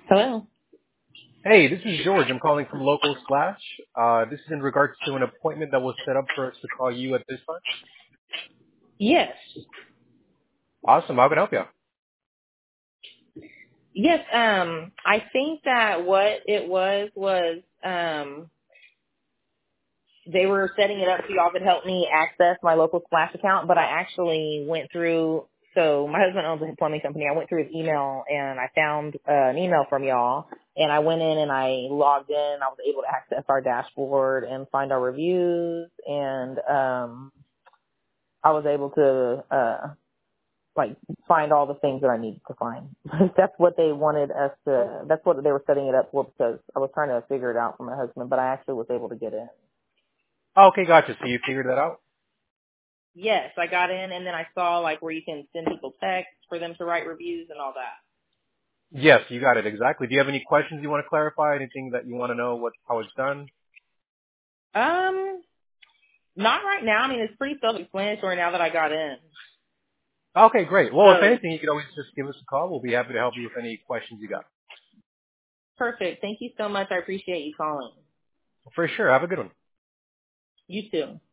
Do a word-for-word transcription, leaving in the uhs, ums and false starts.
Hello. Hey, this is George. I'm calling from Local Slash. Uh, this is in regards to an appointment that was set up for us to call you at this time. Yes. Awesome. How can I help you? Yes. Um, I think that what it was was um, they were setting it up so y'all could help me access my local Splash account, but I actually went through. So my husband owns a plumbing company. I went through his email and I found uh, an email from y'all, and I went in and I logged in. I was able to access our dashboard and find our reviews, and um, I was able to. Uh, like find all the things that I needed to find. That's what they wanted us to, that's what they were setting it up for, because I was trying to figure it out for my husband, but I actually was able to get in. Okay, gotcha. So you figured that out? Yes, I got in, and then I saw like where you can send people texts for them to write reviews and all that. Yes, you got it. Exactly. Do you have any questions you want to clarify? Anything that you want to know what how it's done? Um, not right now. I mean, it's pretty self-explanatory now that I got in. Okay, great. Well, if So, anything, you can always just give us a call. We'll be happy to help you with any questions you got. perfect. Thank you so much. I appreciate you calling. For sure. Have a good one. You too.